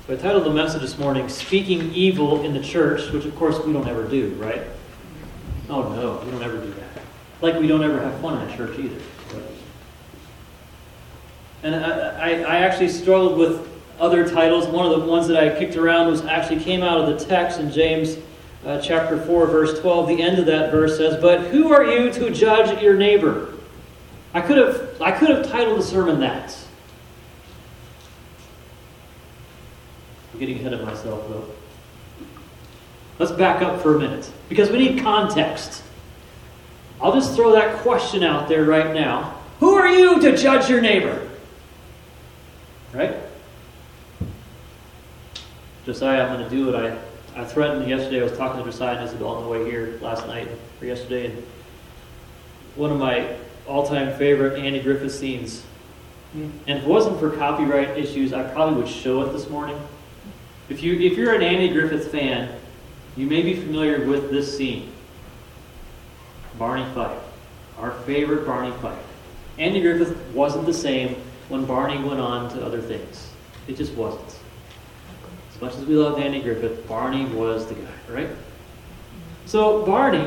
So I titled the message this morning, Speaking Evil in the Church, which of course we don't ever do, right? Oh no, we don't ever do that. Like we don't ever have fun in church either. And I actually struggled with other titles. One of the ones that I kicked around came out of the text in James chapter 4, verse 12. The end of that verse says, "But who are you to judge your neighbor?" I could have titled the sermon that. I'm getting ahead of myself, though. Let's back up for a minute, because we need context. I'll just throw that question out there right now. Who are you to judge your neighbor? Right? Josiah, I'm going to do what I threatened yesterday. I was talking to Josiah and Isabel on the way here last night, or yesterday, and one of my all-time favorite Andy Griffith scenes. And if it wasn't for copyright issues, I probably would show it this morning. If you're an Andy Griffith fan, you may be familiar with this scene. Barney Fife. Our favorite Barney Fife. Andy Griffith wasn't the same when Barney went on to other things. It just wasn't. As much as we loved Andy Griffith, Barney was the guy, right? So Barney,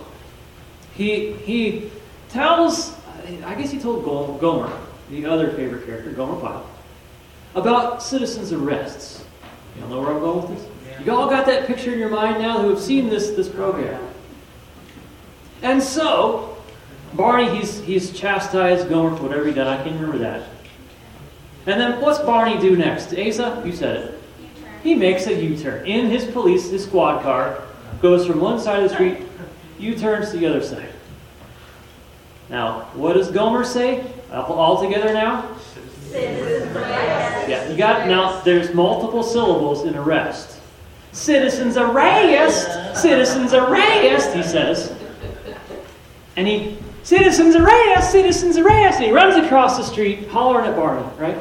he tells, I guess he told Gomer, the other favorite character, Gomer Pyle, about citizens' arrests. You all know where I'm going with this? You all got that picture in your mind now who have seen this program. And so, Barney, he's chastised Gomer for whatever he done. I can't remember that. And then what's Barney do next? Asa, you said it. He makes a U-turn. In his squad car, goes from one side of the street, U-turns to the other side. Now, what does Gomer say? All together now? Yeah, you got it. Now, there's multiple syllables in arrest. Citizens arrest! Citizens arrest, he says. And citizens arrest! Citizens arrest! And he runs across the street, hollering at Barney, right?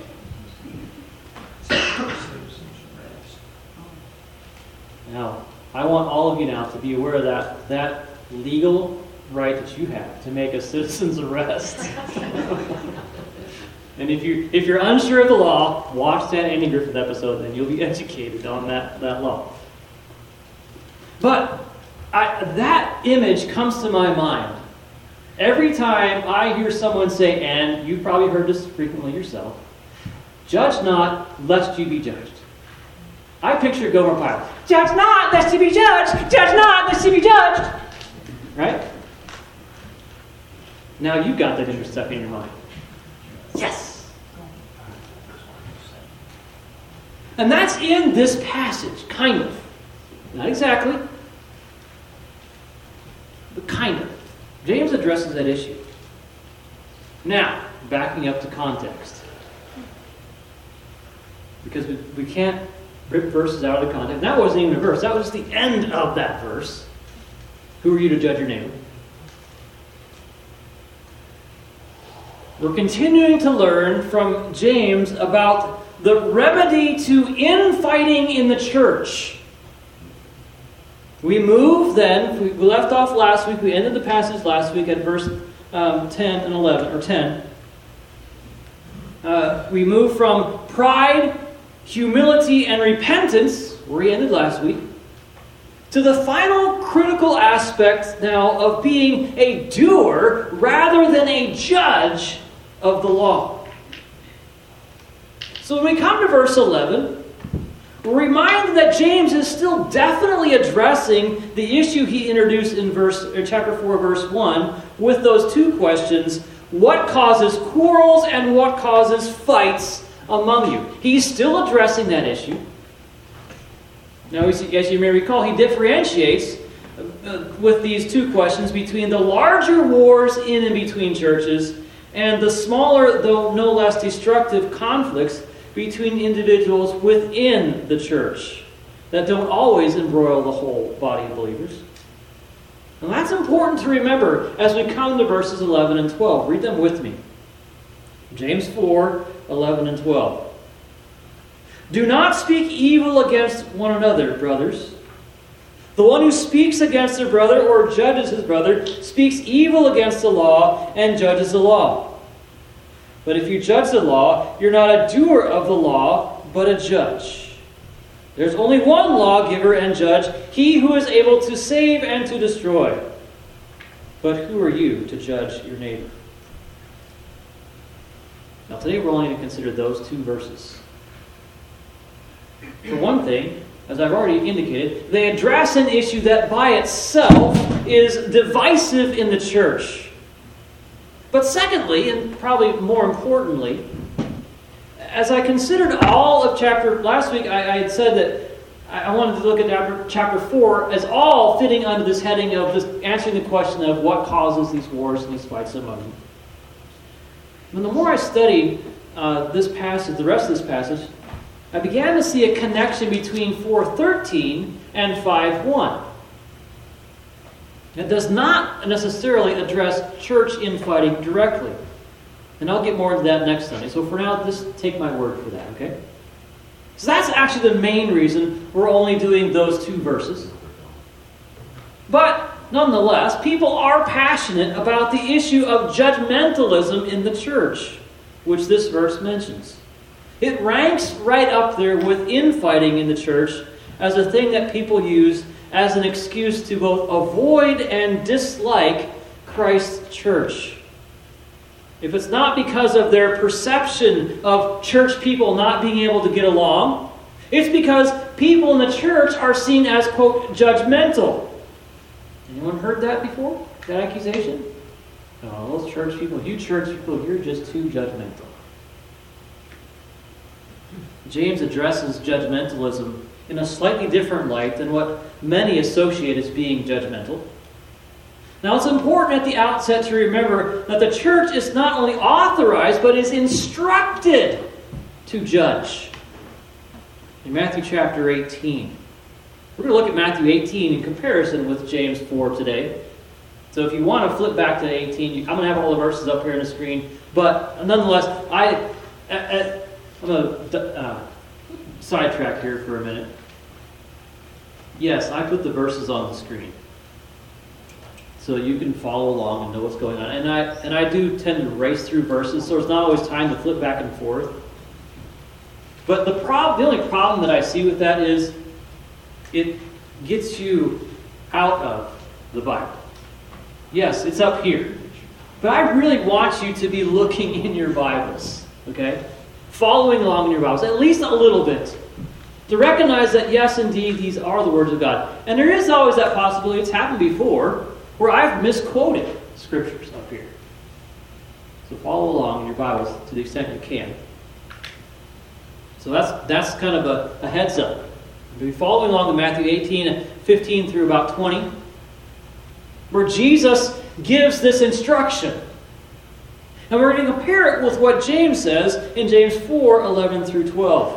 Now, I want all of you now to be aware of that legal right that you have to make a citizen's arrest. And if you're unsure of the law, watch that Andy Griffith episode, and you'll be educated on that law. But that image comes to my mind every time I hear someone say, and you've probably heard this frequently yourself, "Judge not, lest you be judged." I picture Gomer Pyle. "Judge not, lest you be judged! Judge not, lest you be judged!" Right? Now you've got that image stuck in your mind. Yes! And that's in this passage, kind of. Not exactly, but kind of. James addresses that issue. Now, backing up to context. Because we can't rip verses out of the context. That wasn't even a verse. That was just the end of that verse. Who are you to judge your neighbor? We're continuing to learn from James about the remedy to infighting in the church. We move then, we left off last week, we ended the passage last week at verse 10 and 11, or 10. We move from pride, humility, and repentance, where we ended last week, to the final critical aspect now of being a doer rather than a judge of the law. So when we come to verse 11, we're reminded that James is still definitely addressing the issue he introduced in chapter 4, verse 1, with those two questions: what causes quarrels and what causes fights among you? He's still addressing that issue. Now, as you may recall, he differentiates with these two questions between the larger wars in and between churches and the smaller, though no less destructive, conflicts between individuals within the church that don't always embroil the whole body of believers. And that's important to remember as we come to verses 11 and 12. Read them with me. James 4, 11 and 12. "Do not speak evil against one another, brothers. The one who speaks against their brother or judges his brother speaks evil against the law and judges the law. But if you judge the law, you're not a doer of the law, but a judge. There's only one lawgiver and judge, he who is able to save and to destroy. But who are you to judge your neighbor? Now today we're only going to consider those two verses. For one thing, as I've already indicated, they address an issue that by itself is divisive in the church. But secondly, and probably more importantly, as I considered all of last week I had said that I wanted to look at chapter 4 as all fitting under this heading of just answering the question of what causes these wars and these fights among them. And the more I studied this passage, the rest of this passage, I began to see a connection between 4:13 and 5:1. It does not necessarily address church infighting directly. And I'll get more into that next Sunday. So for now, just take my word for that, okay? So that's actually the main reason we're only doing those two verses. But nonetheless, people are passionate about the issue of judgmentalism in the church, which this verse mentions. It ranks right up there with infighting in the church as a thing that people use as an excuse to both avoid and dislike Christ's church. If it's not because of their perception of church people not being able to get along, it's because people in the church are seen as, quote, judgmental. Anyone heard that before? That accusation? No, those church people, you church people, you're just too judgmental. James addresses judgmentalism in a slightly different light than what many associate as being judgmental. Now, it's important at the outset to remember that the church is not only authorized, but is instructed to judge. In Matthew chapter 18. We're going to look at Matthew 18 in comparison with James 4 today. So if you want to flip back to 18, I'm going to have all the verses up here on the screen. But nonetheless, I'm going to sidetrack here for a minute. Yes, I put the verses on the screen, so you can follow along and know what's going on. And I do tend to race through verses, so it's not always time to flip back and forth. But the only problem that I see with that is it gets you out of the Bible. Yes, it's up here. But I really want you to be looking in your Bibles, okay? Following along in your Bibles, at least a little bit. To recognize that, yes, indeed, these are the words of God. And there is always that possibility, it's happened before, where I've misquoted scriptures up here. So follow along in your Bibles to the extent you can. So that's kind of a heads up. We'll be following along in Matthew 18, 15 through about 20, where Jesus gives this instruction. And we're going to compare it with what James says in James 4, 11 through 12.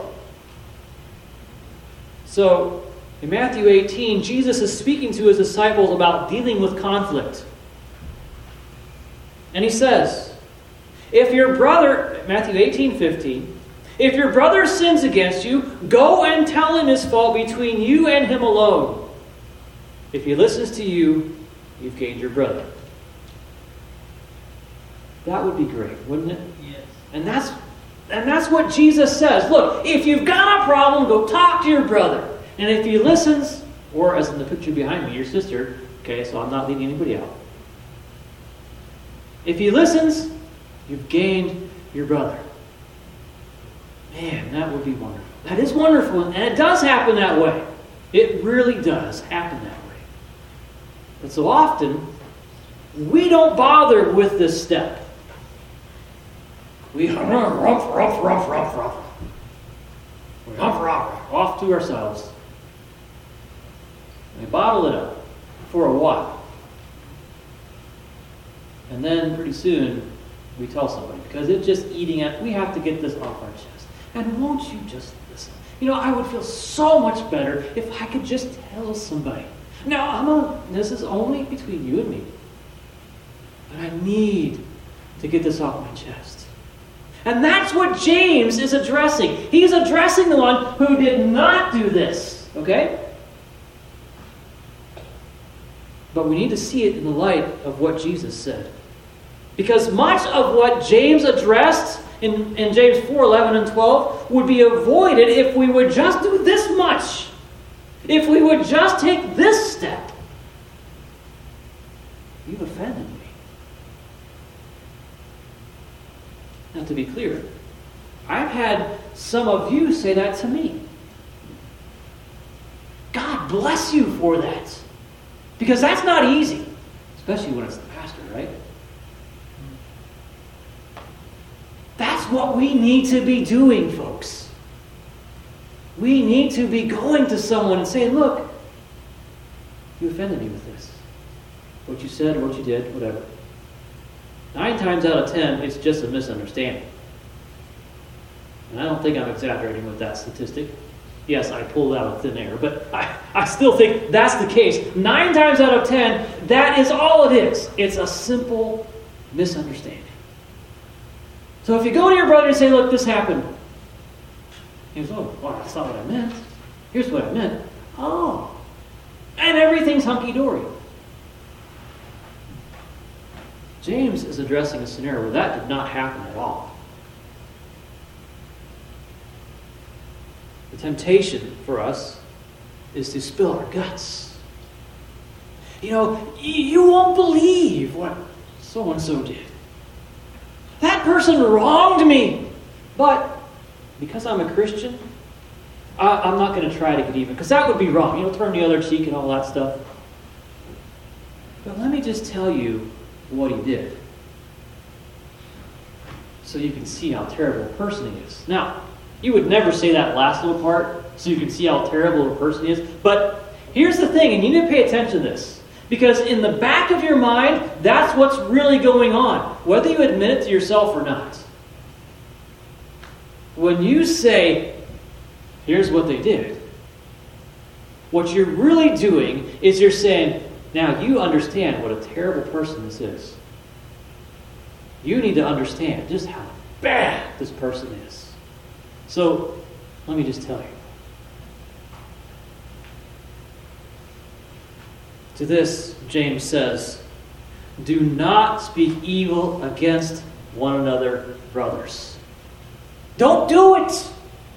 So, in Matthew 18, Jesus is speaking to his disciples about dealing with conflict. And he says, if your brother, Matthew 18, 15, if your brother sins against you, go and tell him his fault between you and him alone. If he listens to you, you've gained your brother. That would be great, wouldn't it? Yes. And that's what Jesus says. Look, if you've got a problem, go talk to your brother. And if he listens, or as in the picture behind me, your sister, okay, so I'm not leaving anybody out. If he listens, you've gained your brother. Man, that would be wonderful. That is wonderful, and it does happen that way. It really does happen that way. But so often, we don't bother with this step. We ruff, off to ourselves. We bottle it up for a while. And then pretty soon we tell somebody because it's just eating at, we have to get this off our chest. And won't you just listen? You know, I would feel so much better if I could just tell somebody. Now, this is only between you and me. But I need to get this off my chest. And that's what James is addressing. He's addressing the one who did not do this. Okay? But we need to see it in the light of what Jesus said. Because much of what James addressed in James 4:11 and 12 would be avoided if we would just do this much. If we would just take this step. You've offended me. Now, to be clear, I've had some of you say that to me. God bless you for that. Because that's not easy. Especially when it's the pastor, right? That's what we need to be doing, folks. We need to be going to someone and saying, look, you offended me with this. What you said, what you did, whatever. 9 times out of 10, it's just a misunderstanding. And I don't think I'm exaggerating with that statistic. Yes, I pulled out of thin air, but I still think that's the case. 9 times out of 10, that is all it is. It's a simple misunderstanding. So if you go to your brother and say, look, this happened. He goes, oh, well, that's not what I meant. Here's what I meant. Oh. And everything's hunky-dory. James is addressing a scenario where that did not happen at all. The temptation for us is to spill our guts. You know, you won't believe what so-and-so did. That person wronged me. But because I'm a Christian, I'm not going to try to get even. Because that would be wrong. You know, turn the other cheek and all that stuff. But let me just tell you what he did. So you can see how terrible a person he is. Now, you would never say that last little part, so you can see how terrible a person he is. But here's the thing, and you need to pay attention to this. Because in the back of your mind, that's what's really going on, whether you admit it to yourself or not. When you say, here's what they did, what you're really doing is you're saying, now you understand what a terrible person this is. You need to understand just how bad this person is. So, let me just tell you. To this, James says, do not speak evil against one another, brothers. Don't do it.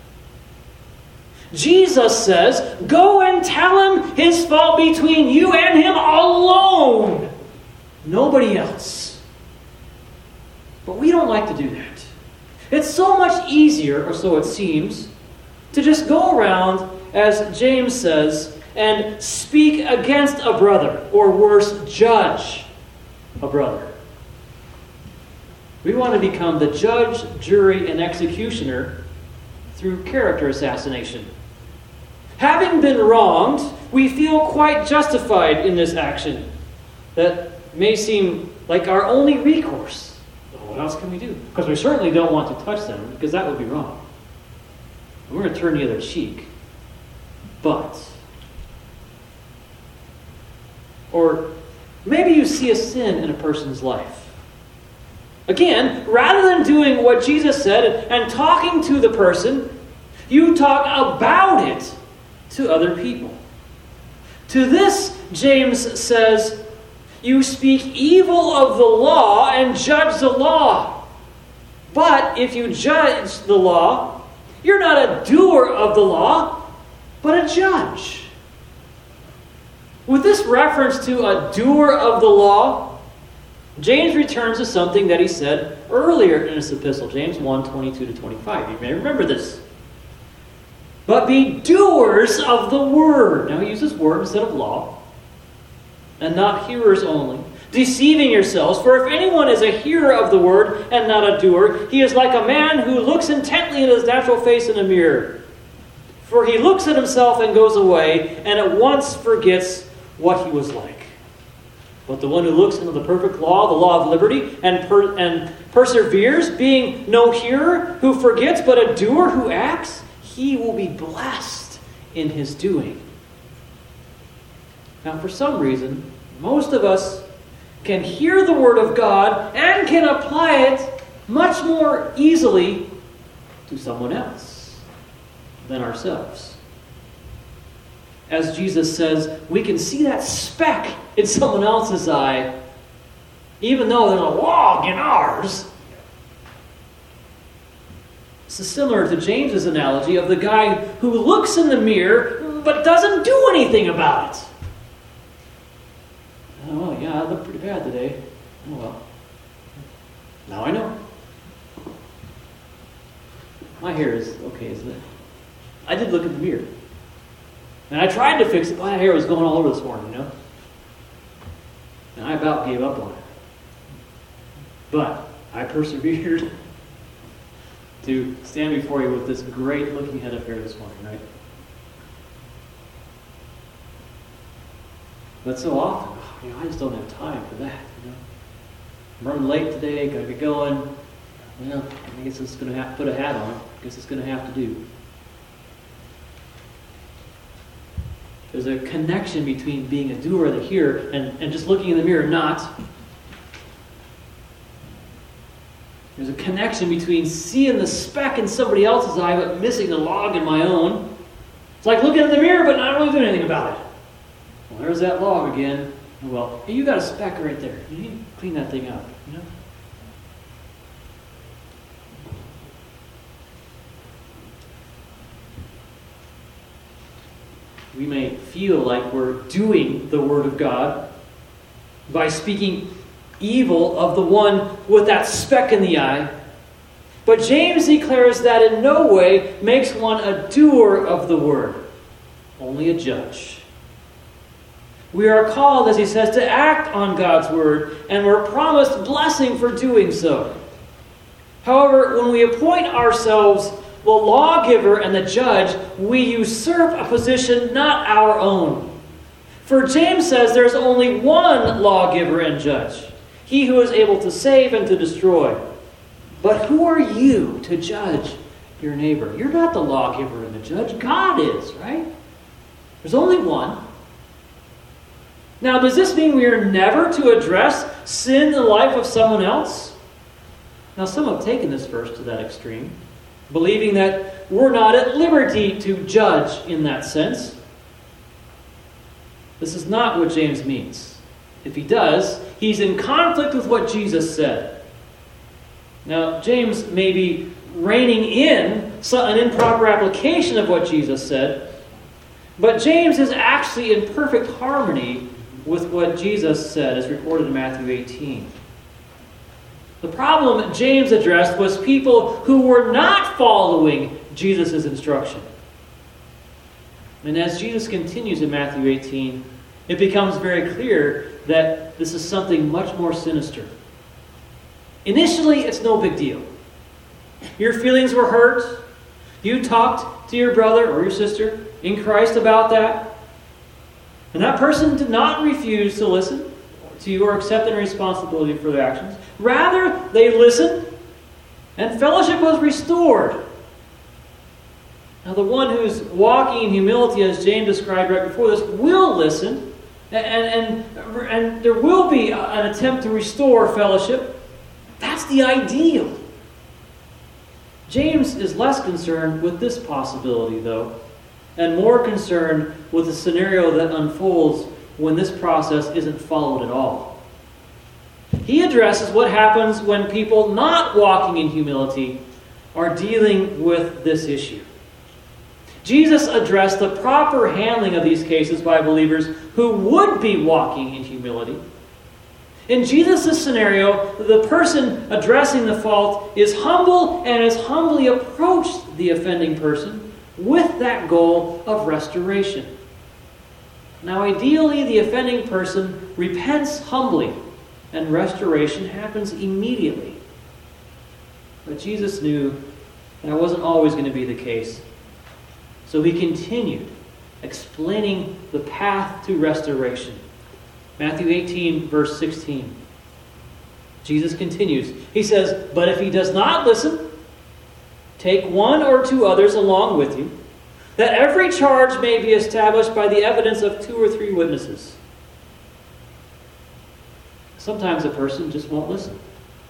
Jesus says, go and tell him his fault between you and him alone. Nobody else. But we don't like to do that. It's so much easier, or so it seems, to just go around, as James says, and speak against a brother, or worse, judge a brother. We want to become the judge, jury, and executioner through character assassination. Having been wronged, we feel quite justified in this action that may seem like our only recourse. Well, what else can we do? Because we certainly don't want to touch them, because that would be wrong. We're going to turn the other cheek. But, or maybe you see a sin in a person's life. Again, rather than doing what Jesus said and talking to the person, you talk about it to other people. To this, James says, you speak evil of the law and judge the law. But if you judge the law, you're not a doer of the law, but a judge. With this reference to a doer of the law, James returns to something that he said earlier in his epistle, James 1:22-25. You may remember this. But be doers of the word. Now he uses word instead of law. And not hearers only, deceiving yourselves. For if anyone is a hearer of the word and not a doer, he is like a man who looks intently at his natural face in a mirror. For he looks at himself and goes away, and at once forgets what he was like. But the one who looks into the perfect law, the law of liberty, and perseveres, being no hearer who forgets, but a doer who acts, he will be blessed in his doing. Now, for some reason, most of us can hear the Word of God and can apply it much more easily to someone else than ourselves. As Jesus says, we can see that speck in someone else's eye even though there's a log in ours. This is similar to James's analogy of the guy who looks in the mirror but doesn't do anything about it. Oh, yeah, I look pretty bad today. Oh, well. Now I know. My hair is okay, isn't it? I did look in the mirror. And I tried to fix it. My hair was going all over this morning, you know? And I about gave up on it. But I persevered to stand before you with this great looking head of hair this morning, right? But so often, I just don't have time for that, you know? I'm running late today, gotta get going. Well, I guess it's going to have to put a hat on. I guess it's going to have to do. There's a connection between being a doer of the hearer and just looking in the mirror, not. There's a connection between seeing the speck in somebody else's eye but missing the log in my own. It's like looking in the mirror but not really doing anything about it. Well, there's that log again. Well, hey, you got a speck right there. You need to clean that thing up, you know? We may feel like we're doing the Word of God by speaking evil of the one with that speck in the eye. But James declares that in no way makes one a doer of the Word, only a judge. We are called, as he says, to act on God's Word, and we're promised blessing for doing so. However, when we appoint ourselves the lawgiver and the judge, we usurp a position not our own. For James says there's only one lawgiver and judge, he who is able to save and to destroy. But who are you to judge your neighbor? You're not the lawgiver and the judge. God is, right? There's only one. Now, does this mean we are never to address sin in the life of someone else? Now, some have taken this verse to that extreme, believing that we're not at liberty to judge in that sense. This is not what James means. If he does, he's in conflict with what Jesus said. Now, James may be reining in an improper application of what Jesus said, but James is actually in perfect harmony with what Jesus said, as recorded in Matthew 18. The problem James addressed was people who were not following Jesus' instruction. And as Jesus continues in Matthew 18, it becomes very clear that this is something much more sinister. Initially, it's no big deal. Your feelings were hurt. You talked to your brother or your sister in Christ about that. And that person did not refuse to listen to you or accept any responsibility for their actions. Rather, they listened, and fellowship was restored. Now, the one who's walking in humility, as James described right before this, will listen, and there will be an attempt to restore fellowship. That's the ideal. James is less concerned with this possibility, though, and more concerned with the scenario that unfolds when this process isn't followed at all. He addresses what happens when people not walking in humility are dealing with this issue. Jesus addressed the proper handling of these cases by believers who would be walking in humility. In Jesus' scenario, the person addressing the fault is humble and has humbly approached the offending person with that goal of restoration. Now, ideally, the offending person repents humbly, and restoration happens immediately. But Jesus knew that wasn't always going to be the case. So he continued explaining the path to restoration. Matthew 18, verse 16. Jesus continues. He says, "But if he does not listen, take one or two others along with you, that every charge may be established by the evidence of 2 or 3 witnesses." Sometimes a person just won't listen.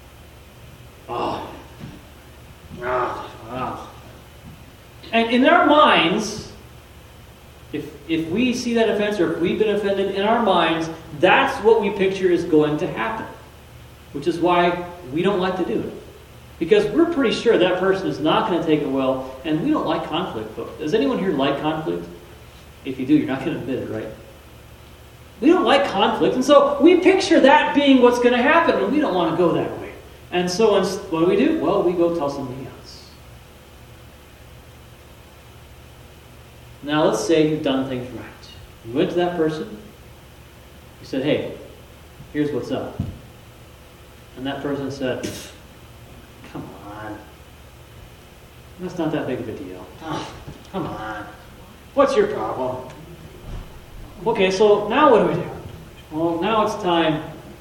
And in our minds, if we see that offense or if we've been offended, in our minds, that's what we picture is going to happen. which is why we don't like to do it. Because we're pretty sure that person is not going to take it well, and we don't like conflict. But does anyone here like conflict? If you do, you're not going to admit it, right? We don't like conflict, and so we picture that being what's going to happen, and we don't want to go that way. And so what do? Well, we go tell somebody else. Now, let's say you've done things right. You went to that person, you said, hey, here's what's up. And that person said, come on. That's not that big of a deal. Oh, come on. What's your problem? Okay, so now what do? Well, now it's time.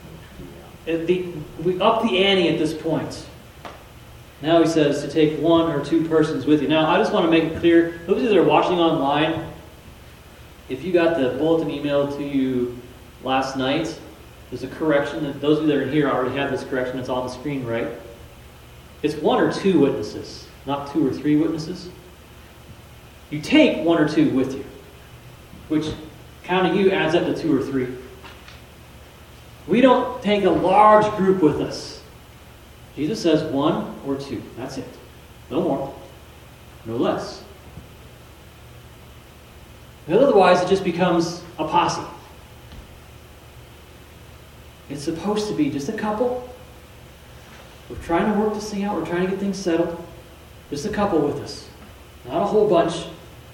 We up the ante at this point. Now he says to take one or two persons with you. Now, I just want to make it clear, those of you that are watching online, if you got the bulletin emailed to you last night, there's a correction. Those of you that are here already have this correction. It's on the screen, right? It's one or two witnesses, not two or three witnesses. You take one or two with you, which counting you adds up to two or three. We don't take a large group with us. Jesus says one or two. That's it. No more. No less. Because otherwise it just becomes a posse. It's supposed to be just a couple. We're trying to work this thing out. We're trying to get things settled. Just a couple with us. Not a whole bunch.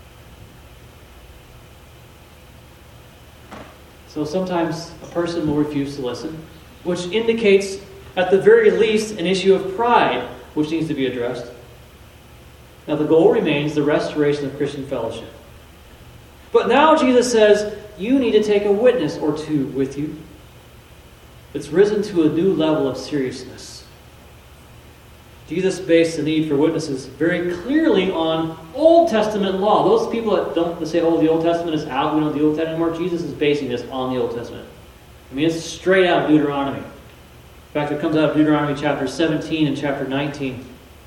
So sometimes a person will refuse to listen, which indicates, at the very least, an issue of pride, which needs to be addressed. Now the goal remains the restoration of Christian fellowship. But now Jesus says, you need to take a witness or two with you. It's risen to a new level of seriousness. Jesus based the need for witnesses very clearly on Old Testament law. Those people that say, oh, the Old Testament is out, we don't deal with that anymore, Jesus is basing this on the Old Testament. I mean, it's straight out of Deuteronomy. In fact, it comes out of Deuteronomy chapter 17 and chapter 19.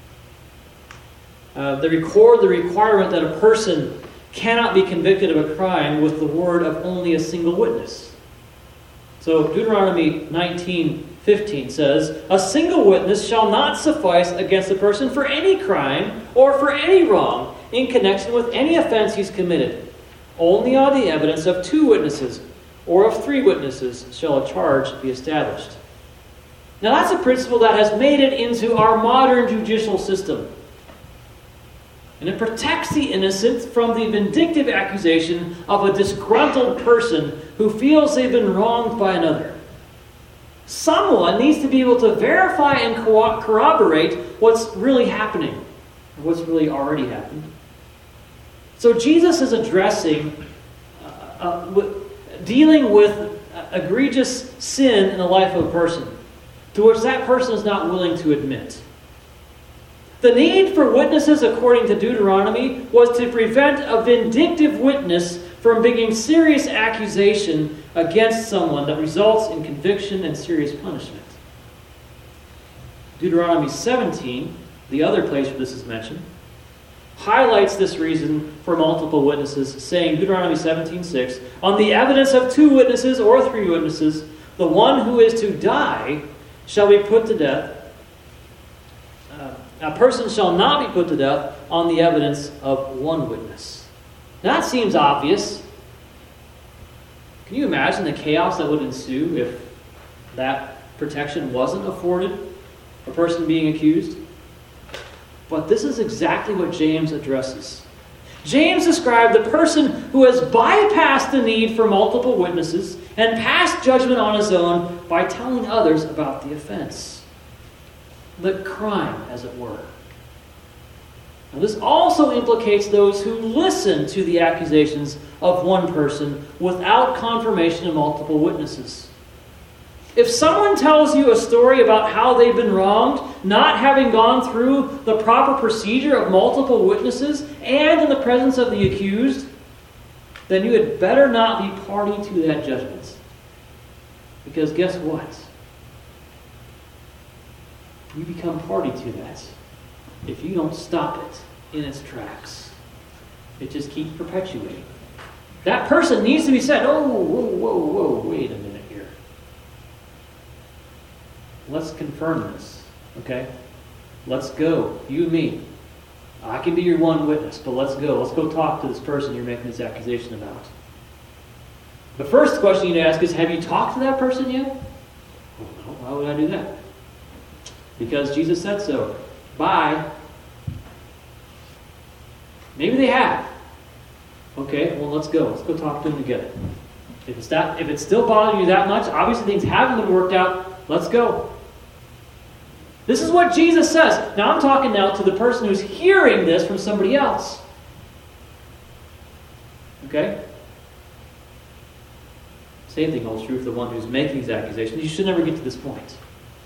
They record the requirement that a person cannot be convicted of a crime with the word of only a single witness. So Deuteronomy 19:15 says, a single witness shall not suffice against a person for any crime or for any wrong in connection with any offense he's committed. Only on the evidence of two witnesses or of three witnesses shall a charge be established. Now that's a principle that has made it into our modern judicial system. And it protects the innocent from the vindictive accusation of a disgruntled person who feels they've been wronged by another. Someone needs to be able to verify and corroborate what's really happening, or what's really already happened. So Jesus is addressing, dealing with egregious sin in the life of a person, to which that person is not willing to admit. The need for witnesses, according to Deuteronomy, was to prevent a vindictive witness from bringing serious accusation against someone that results in conviction and serious punishment. Deuteronomy 17, the other place where this is mentioned, highlights this reason for multiple witnesses, saying, Deuteronomy 17:6, on the evidence of two witnesses or three witnesses, the one who is to die shall be put to death. A person shall not be put to death on the evidence of one witness. Now, that seems obvious. Can you imagine the chaos that would ensue if that protection wasn't afforded a person being accused? But this is exactly what James addresses. James described the person who has bypassed the need for multiple witnesses and passed judgment on his own by telling others about the offense. The crime, as it were. Now, this also implicates those who listen to the accusations of one person without confirmation of multiple witnesses. If someone tells you a story about how they've been wronged, not having gone through the proper procedure of multiple witnesses and in the presence of the accused, then you had better not be party to that judgment. Because guess what? You become party to that if you don't stop it in its tracks. It just keeps perpetuating. That person needs to be said, oh, whoa, wait a minute here. let's confirm this, okay? Let's go, you and me. I can be your one witness, but let's go. Let's go talk to this person you're making this accusation about. The first question you need to ask is, have you talked to that person yet? Well, no, why would I do that? Because Jesus said so. Bye. Maybe they have. Okay, well, let's go. Let's go talk to them together. If it's still bothering you that much, obviously things haven't been worked out, let's go. This is what Jesus says. Now I'm talking now to the person who's hearing this from somebody else. Okay? Same thing holds true for the one who's making these accusations. You should never get to this point.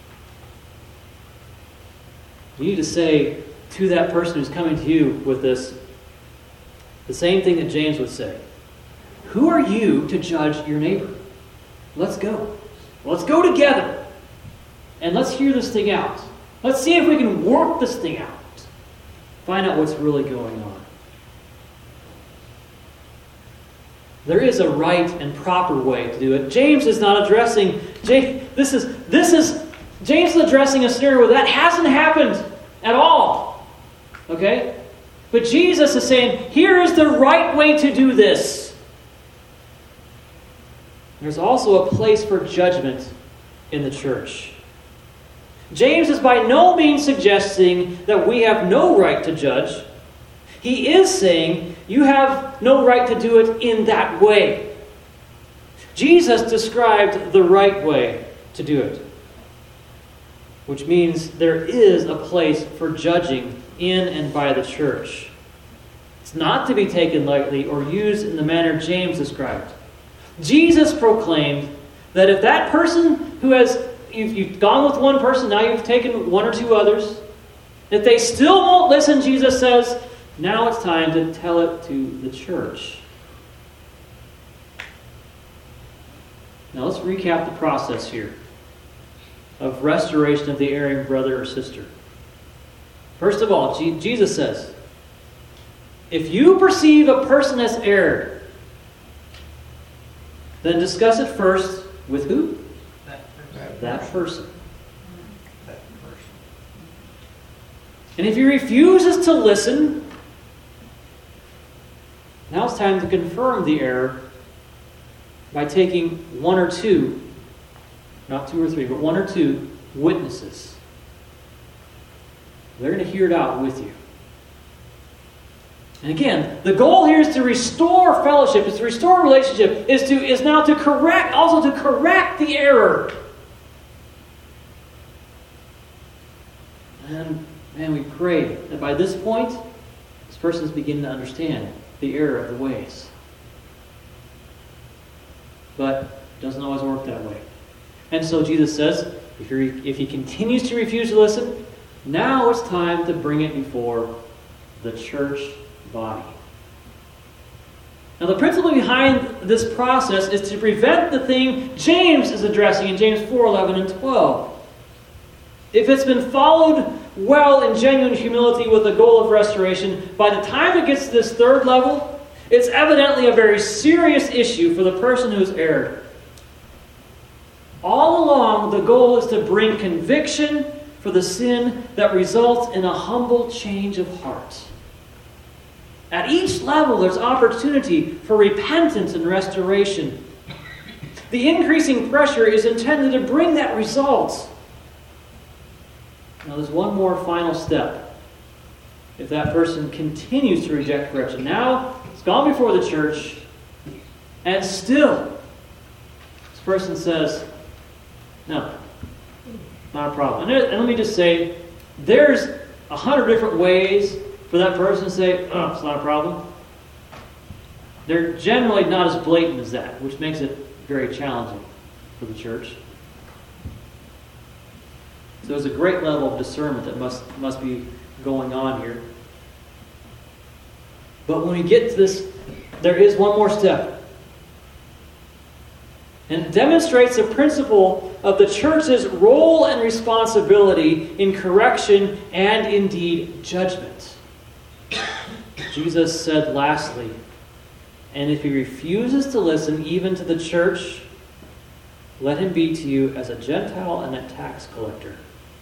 You need to say to that person who's coming to you with this the same thing that James would say. Who are you to judge your neighbor? Let's go. Let's go together. And let's hear this thing out. Let's see if we can work this thing out. Find out what's really going on. There is a right and proper way to do it. James is not addressing... James is addressing a scenario where that hasn't happened at all. Okay? But Jesus is saying, here is the right way to do this. There's also a place for judgment in the church. James is by no means suggesting that we have no right to judge. He is saying you have no right to do it in that way. Jesus described the right way to do it, which means there is a place for judging in and by the church. It's not to be taken lightly or used in the manner James described. Jesus proclaimed that if that person who has, you've gone with one person, now you've taken one or two others, if they still won't listen, Jesus says, now it's time to tell it to the church. Now let's recap the process here of restoration of the erring brother or sister. First of all, Jesus says, if you perceive a person has erred, then discuss it first with who? That person. And if he refuses to listen, now it's time to confirm the error by taking one or two, not two or three, but one or two witnesses. They're going to hear it out with you. And again, the goal here is to restore fellowship, is to restore relationship, is now to correct, also to correct the error. And we pray that by this point, this person is beginning to understand the error of the ways. But it doesn't always work that way. And so Jesus says, if he continues to refuse to listen, now it's time to bring it before the church body. Now the principle behind this process is to prevent the thing James is addressing in James 4:11 and 12. If it's been followed well in genuine humility with the goal of restoration, by the time it gets to this third level, it's evidently a very serious issue for the person who's erred. All along, the goal is to bring conviction for the sin that results in a humble change of heart. At each level, there's opportunity for repentance and restoration. The increasing pressure is intended to bring that result. Now, there's one more final step. If that person continues to reject correction, now it's gone before the church, and still, this person says, no, not a problem. And let me just say, there's 100 different ways for that person to say, oh, it's not a problem. They're generally not as blatant as that, which makes it very challenging for the church. So there's a great level of discernment that must be going on here. But when we get to this, there is one more step. And it demonstrates the principle of the church's role and responsibility in correction and indeed judgment. Jesus said lastly, and if he refuses to listen even to the church, let him be to you as a Gentile and a tax collector.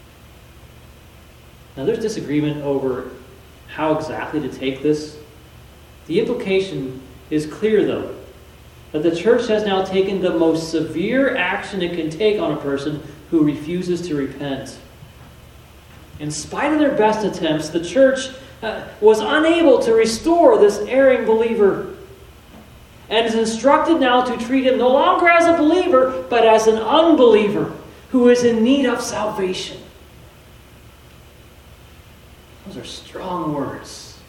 Now there's disagreement over how exactly to take this. The implication is clear, though, that the church has now taken the most severe action it can take on a person who refuses to repent. In spite of their best attempts, the church was unable to restore this erring believer, and is instructed now to treat him no longer as a believer, but as an unbeliever who is in need of salvation. Those are strong words.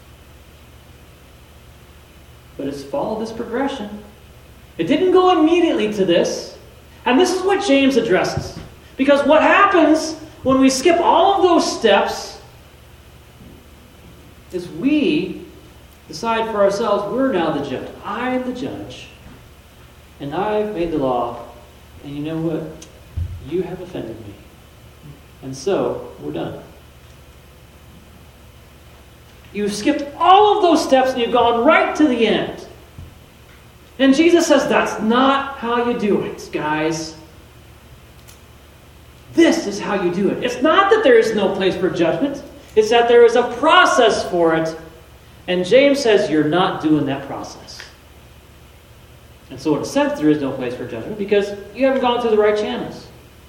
But it's followed this progression. It didn't go immediately to this. And this is what James addresses. Because what happens when we skip all of those steps is we decide for ourselves, we're now the judge. I'm the judge. And I've made the law. And you know what? You have offended me. And so, we're done. You've skipped all of those steps and you've gone right to the end. And Jesus says, that's not how you do it, guys. This is how you do it. It's not that there is no place for judgment. It's that there is a process for it. And James says you're not doing that process. And so in a sense, there is no place for judgment because you haven't gone through the right channels.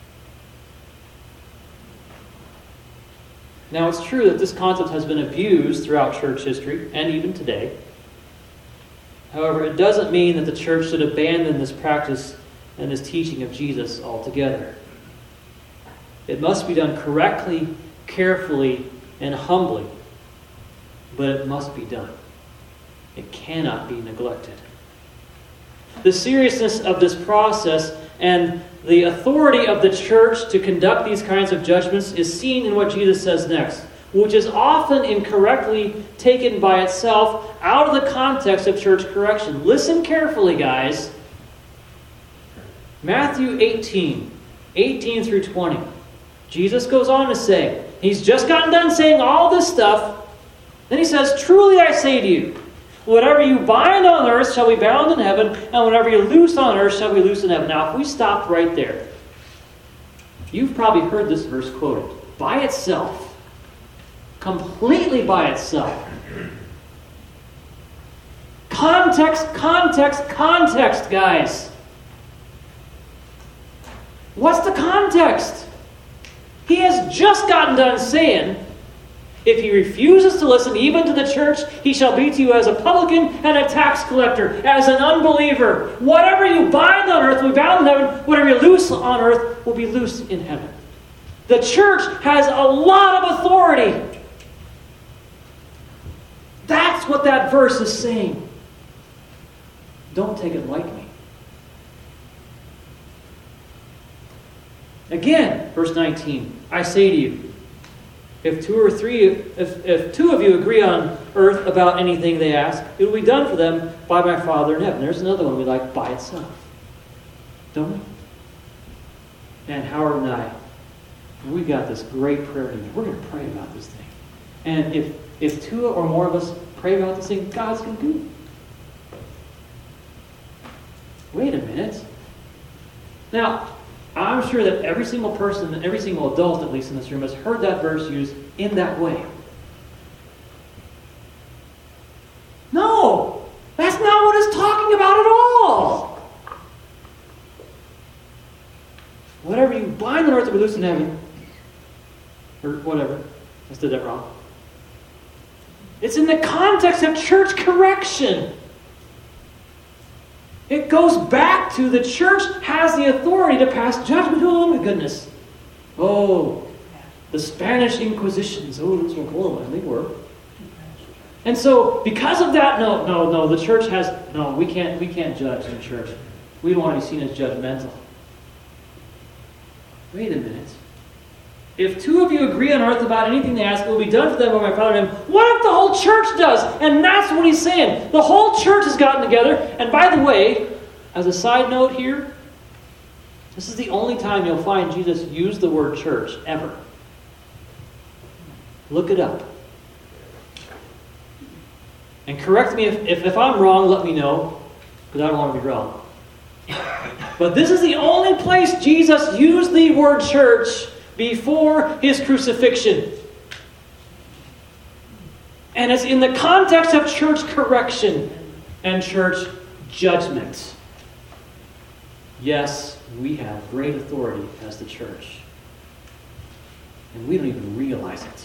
Now, it's true that this concept has been abused throughout church history and even today. However, it doesn't mean that the church should abandon this practice and this teaching of Jesus altogether. It must be done correctly, carefully, and humbly. But it must be done. It cannot be neglected. The seriousness of this process and the authority of the church to conduct these kinds of judgments is seen in what Jesus says next, which is often incorrectly taken by itself out of the context of church correction. Listen carefully, guys. Matthew 18 through 20. Jesus goes on to say, he's just gotten done saying all this stuff. Then he says, truly I say to you, whatever you bind on earth shall be bound in heaven, and whatever you loose on earth shall be loosed in heaven. Now, if we stopped right there, you've probably heard this verse quoted. By itself. Completely by itself. Context, context, context, guys. What's the context? He has just gotten done saying, if he refuses to listen even to the church, he shall be to you as a publican and a tax collector, as an unbeliever. Whatever you bind on earth will be bound in heaven. Whatever you loose on earth will be loosed in heaven. The church has a lot of authority. That's what that verse is saying. Don't take it lightly. Again, verse 19, I say to you, if two of you agree on earth about anything they ask, it will be done for them by my Father in heaven. There's another one we like, by itself. Don't we? And Howard and I, we got this great prayer together. We're going to pray about this thing. And if two or more of us pray about this thing, God's going to do it. Wait a minute. Now, I'm sure that every single person, every single adult at least in this room, has heard that verse used in that way. No! That's not what it's talking about at all! Whatever you bind on earth will be loosed in heaven. Or whatever. I just did that wrong. It's in the context of church correction. It goes back to the church has the authority to pass judgment. Oh my goodness. Oh, the Spanish Inquisitions. Oh, those were horrible. They were. And so, because of that, no, the church has, no, we can't judge in church. We don't want to be seen as judgmental. Wait a minute. If two of you agree on earth about anything they ask, it will be done for them by my Father in heaven. What if the whole church does? And that's what he's saying. The whole church has gotten together. And by the way, as a side note here, this is the only time you'll find Jesus use the word church, ever. Look it up. And correct me if I'm wrong, let me know, because I don't want to be wrong. But this is the only place Jesus used the word church before his crucifixion. And it's in the context of church correction and church judgment. Yes, we have great authority as the church. And we don't even realize it.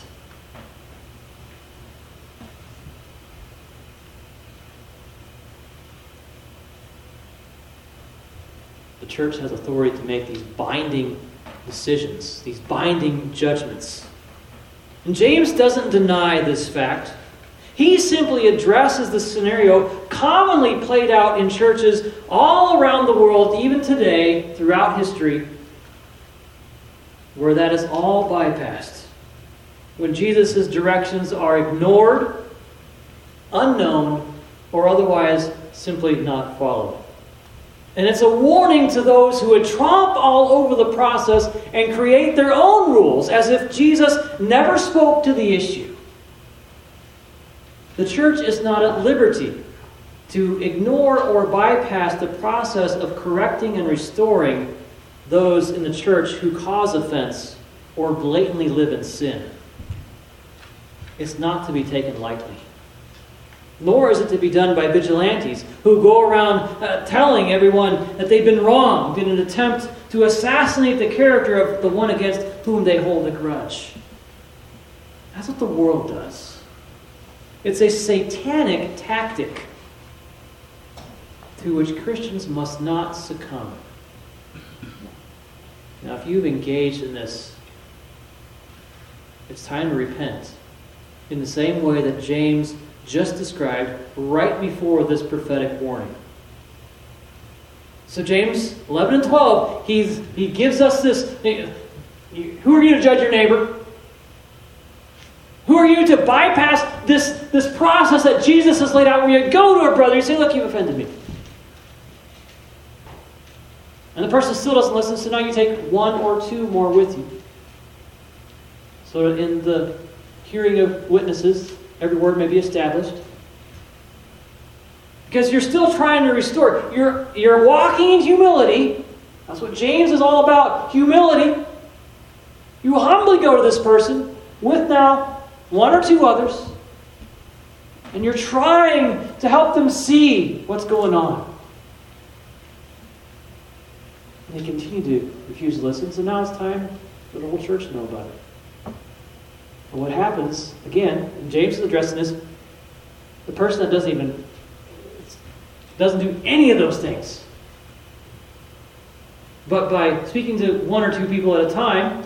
The church has authority to make these binding decisions, these binding judgments. And James doesn't deny this fact. He simply addresses the scenario commonly played out in churches all around the world, even today, throughout history, where that is all bypassed. When Jesus' directions are ignored, unknown, or otherwise simply not followed. And it's a warning to those who would tromp all over the process and create their own rules, as if Jesus never spoke to the issue. The church is not at liberty to ignore or bypass the process of correcting and restoring those in the church who cause offense or blatantly live in sin. It's not to be taken lightly. Nor is it to be done by vigilantes who go around telling everyone that they've been wronged in an attempt to assassinate the character of the one against whom they hold a grudge. That's what the world does. It's a satanic tactic to which Christians must not succumb. Now, if you've engaged in this, it's time to repent in the same way that James just described right before this prophetic warning. So James 11 and 12, he gives us this, who are you to judge your neighbor? Who are you to bypass this process that Jesus has laid out, where you go to a brother and say, look, you've offended me. And the person still doesn't listen, so now you take one or two more with you. So that in the hearing of witnesses, every word may be established. Because you're still trying to restore. You're walking in humility. That's what James is all about, humility. You humbly go to this person with now one or two others, and you're trying to help them see what's going on. And they continue to refuse to listen, so now it's time for the whole church to know about it. And what happens, again, and James is addressing this, the person that doesn't do any of those things, but by speaking to one or two people at a time,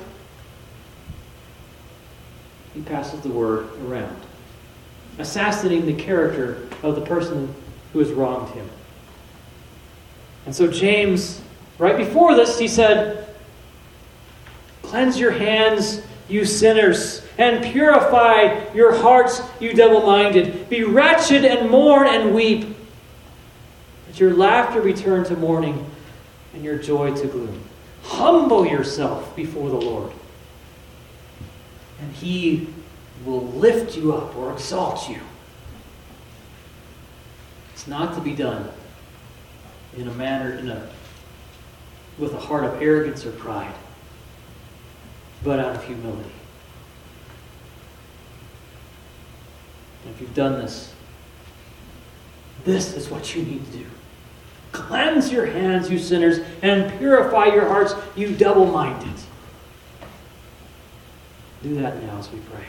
he passes the word around, assassinating the character of the person who has wronged him. And so James, right before this, he said, "Cleanse your hands, you sinners, and purify your hearts, you double-minded. Be wretched and mourn and weep. Let your laughter be turned to mourning and your joy to gloom. Humble yourself before the Lord, and He will lift you up or exalt you." It's not to be done in a manner, with a heart of arrogance or pride, but out of humility. And if you've done this, this is what you need to do. Cleanse your hands, you sinners, and purify your hearts, you double-minded. Do that now as we pray.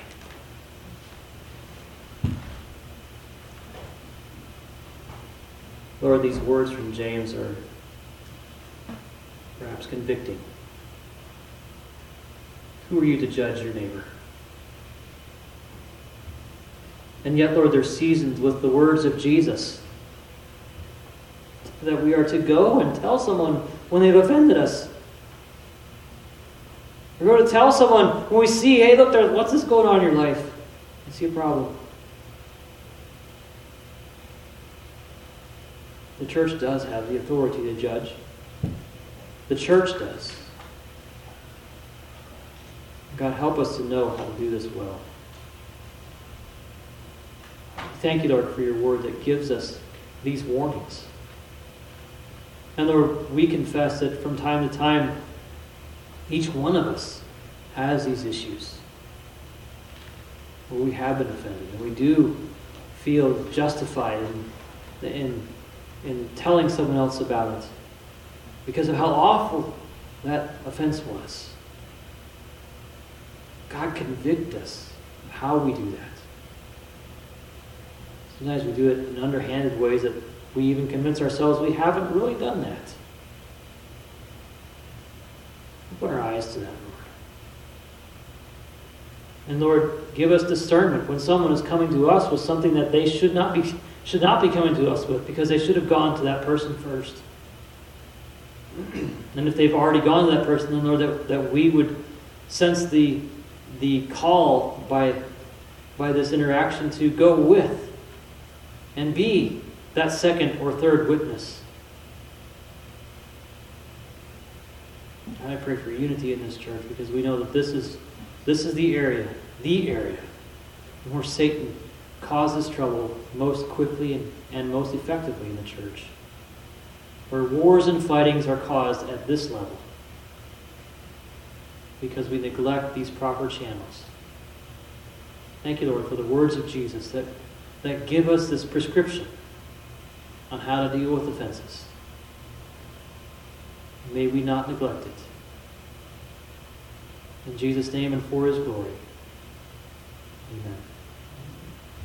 Lord, these words from James are perhaps convicting. Who are you to judge your neighbor? And yet, Lord, they're seasoned with the words of Jesus, that we are to go and tell someone when they've offended us. We're going to tell someone when we see, hey, look, what's this going on in your life? I see a problem. The church does have the authority to judge. The church does. God, help us to know how to do this well. Thank you, Lord, for your word that gives us these warnings. And Lord, we confess that from time to time, each one of us has these issues where we have been offended, and we do feel justified in telling someone else about it because of how awful that offense was. God, convict us of how we do that. Sometimes we do it in underhanded ways that we even convince ourselves we haven't really done that. Open our eyes to that, Lord. And Lord, give us discernment when someone is coming to us with something that they should not be coming to us with, because they should have gone to that person first. And if they've already gone to that person, then Lord, that we would sense the call by this interaction to go with and be that second or third witness. And I pray for unity in this church, because we know that this is the area where Satan causes trouble most quickly and most effectively in the church, where wars and fightings are caused at this level because we neglect these proper channels. Thank you, Lord, for the words of Jesus that give us this prescription on how to deal with offenses. May we not neglect it. In Jesus' name and for His glory. Amen.